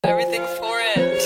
Everything for it.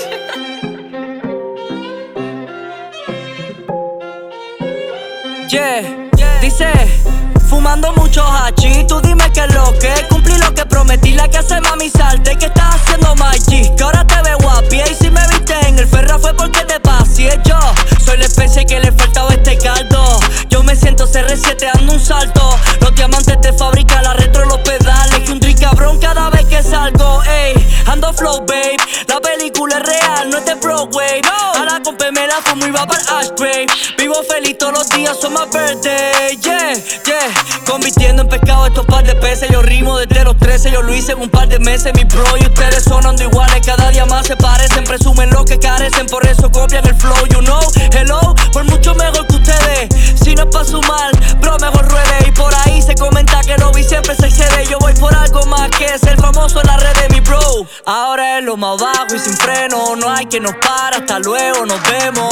Dice, fumando mucho hachi, tú dime qué es lo que cumplí lo que prometí, la que hace mami salte, que estás haciendo Mikey, que ahora te veo guapi, y si me viste en el ferra fue porque te pasé. Yo soy la especie que le faltaba este caldo, yo me siento CR7 dando un salto, los diamantes de fábrica, la retro, los pedales, que un drink cabrón cada vez que salgo, ey, ando flow babe, la película es real, no es de Broadway, no. A la compa me la fumo y va para el ashtray, vivo feliz todos los días, son my birthday, convirtiendo en pescado estos par de peces, yo rimo desde los 13, yo lo hice en un par de meses, mi bro y ustedes sonando iguales, cada día más se parecen, presumen lo que carecen, por eso copian el flow, you know, hello, por mucho mejor que ustedes, si no es pa' sumar, bro, mejor ruede, y por ahí se comenta que lo vi siempre se excede, yo voy por algo más que ser famoso en las redes, mi bro, ahora es lo más bajo y sin freno, no hay que nos para, hasta luego, nos vemos,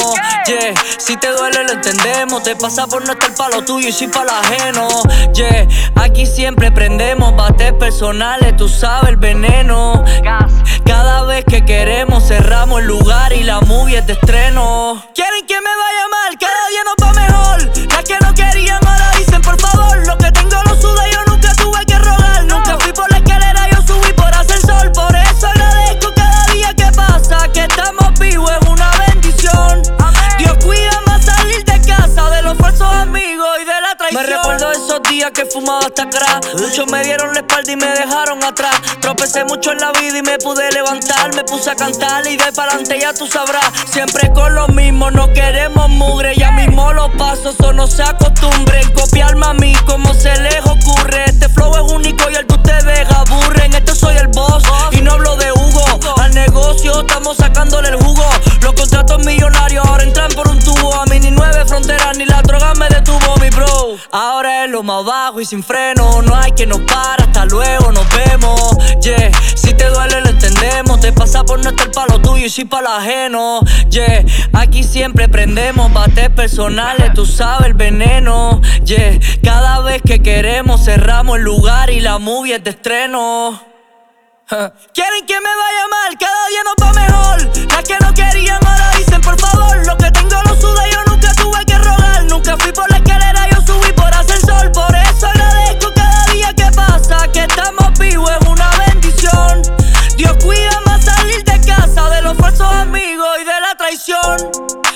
si te duele lo entendemos, te pasa por no estar pa' lo tuyo y sí pa' lo ajeno, aquí siempre prendemos, bates personales, tú sabes el veneno, cada vez que queremos cerramos el lugar y la movie es de estreno. Quieren que me vaya mal, cada día nos va mejor, las que no querían ahora dicen por favor, lo que tengo lo suda, yo nunca tuve que rogar, nunca fui por la escalera, yo subí por hacer sol, por eso agradezco cada día que pasa, que estamos vivos es una bendición. Dios cuida más salir de casa, de los falsos amigos y de la traición. Me recuerdo de esos días que fumaba hasta atrás, muchos me dieron la espalda y me dejaron atrás, tropecé mucho en la vida y me pude levantar, me puse a cantar y de pa'lante ya tú sabrás, siempre con lo mismo, no queremos mugre, ya mismo los pasos, o no se acostumbren, copiarme a mí como se les ocurre, este flow es único y el de ustedes aburren, este soy el boss y no hablo de Hugo, al negocio estamos sacándole el jugo, los contratos millonarios ahora entran por un tubo, a mí ni 9 fronteras ni la droga me detuvo, mi bro, ahora es lo más bajo y sin freno, no hay que nos para, hasta luego, nos vemos, si te duele lo entendemos, te pasa por no estar pa' lo tuyo y sí pa' lo ajeno, aquí siempre prendemos, bates personales, tú sabes el veneno, cada vez que queremos cerramos el lugar y la movie es de estreno. Quieren que me vaya mal, cada día nos va mejor, las que no querían ahora dicen por favor, lo que tengo lo suda, yo nunca tuve que rogar, nunca fui por la escalera, yo subí por hacer sol, por eso agradezco cada día que pasa, que estamos vivos es una bendición. Dios cuida más salir de casa, de los falsos amigos y de la traición.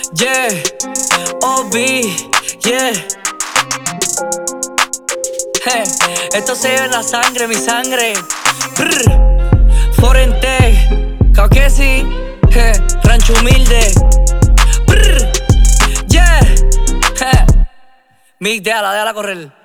Esto se lleva en la sangre, mi sangre. Forente, Cauquesi, Rancho Humilde. Mick, déjala correr.